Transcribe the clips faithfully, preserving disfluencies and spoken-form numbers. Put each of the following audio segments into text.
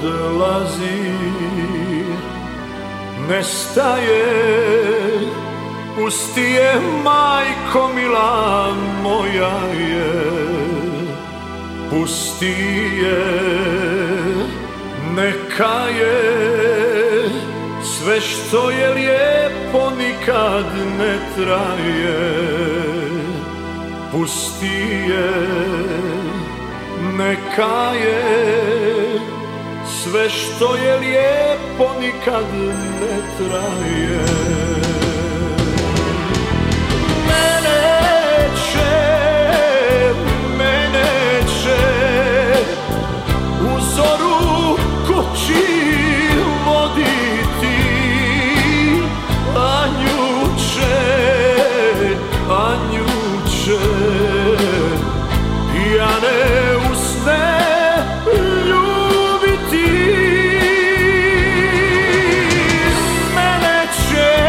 odlazi, nestaje, pusti je, majko mila moja je, pusti je, neka je, sve što je lijepo nikad ne traje, pusti je, neka je, sve što je lijepo nikad ne traje. Mene će, mene će u zoru kući voditi, a nju će, a nju će pijane usne ljubiti. Mene će,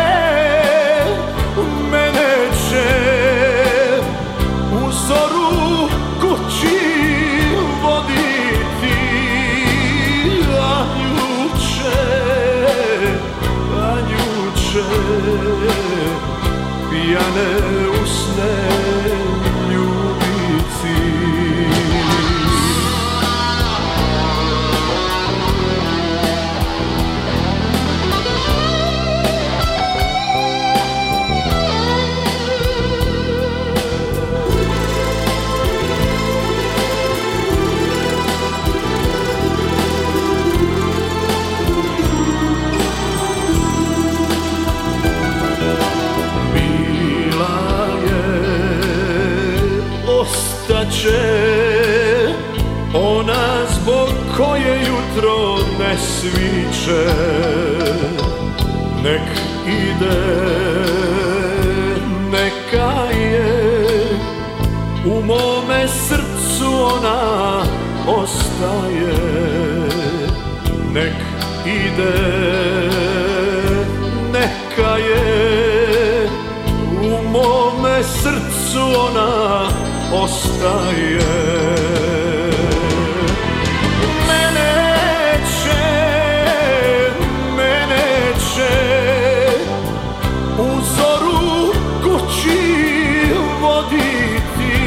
mene će u zoru kući voditi, a nju će, a nju će pijane usne ljubiti. Ostaće ona zbog koje jutro ne sviće, nek ide, neka je, u mome srcu ona ostaje, nek ide, neka je, u mome srcu ona ostaje. Mene će, mene će u zoru kući voditi,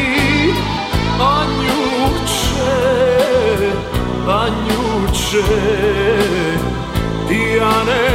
a nju će, a nju će pijane